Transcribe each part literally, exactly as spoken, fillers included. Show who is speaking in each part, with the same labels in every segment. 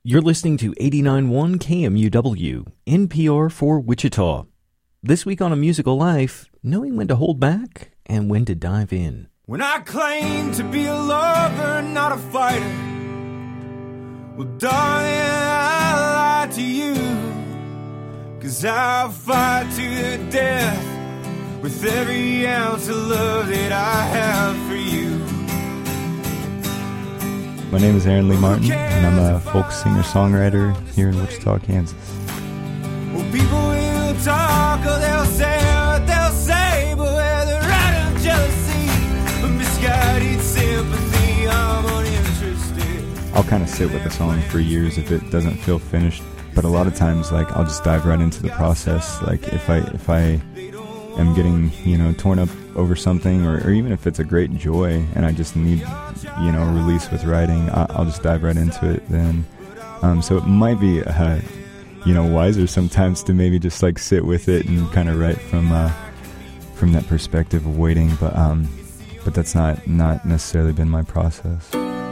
Speaker 1: You're listening to eighty-nine point one K M U W, N P R for Wichita. This week on A Musical Life, knowing when to hold back and when to dive in.
Speaker 2: When I claim to be a lover, not a fighter, well, darling, I lie to you, 'cause I'll fight to the death with every ounce of love that I have for you.
Speaker 3: My name is Aaron Lee Martin, and I'm a folk singer-songwriter here in Wichita, Kansas.
Speaker 2: Well, people will talk, or they'll say what they'll say, but where they're right of jealousy, but misguided sympathy, I'm uninterested.
Speaker 3: I'll kind of sit with a song for years if it doesn't feel finished, but a lot of times, like, I'll just dive right into the process. Like, if I if I am getting, you know, torn up over something, or, or even if it's a great joy and I just need, you know, release with writing, I'll, I'll just dive right into it then. Um, so it might be, uh, you know, wiser sometimes to maybe just like sit with it and kind of write from uh, from that perspective of waiting, but um, but that's not not necessarily been my process.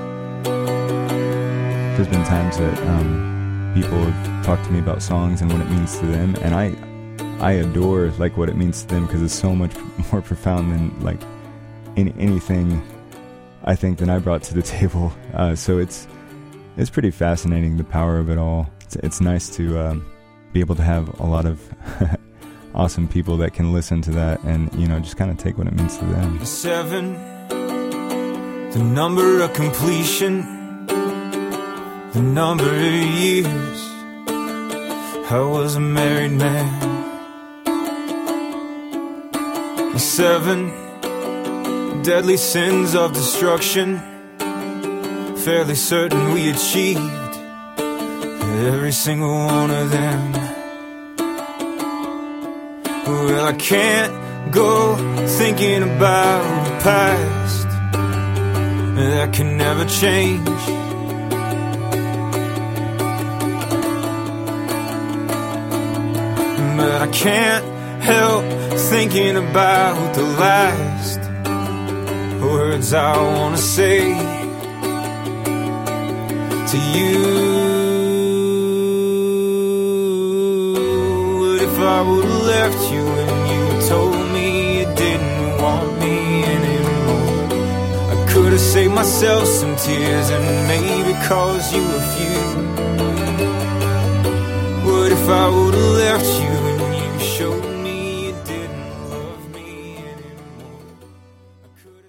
Speaker 3: There's been times that um, people have talked to me about songs and what it means to them, and I. I adore like what it means to them because it's so much more profound than like any, anything I think that I brought to the table. Uh, so it's it's pretty fascinating, the power of it all. It's, it's nice to um, be able to have a lot of awesome people that can listen to that and, you know, just kind of take what it means to them.
Speaker 2: Seven, the number of completion, the number of years I was a married man. Seven deadly sins of destruction, fairly certain we achieved every single one of them. Well, I can't go thinking about the past, that can never change. But I can't help thinking about the last words I want to say to you. What if I would have left you and you told me you didn't want me anymore? I could have saved myself some tears and maybe caused you a few. What if I would have left you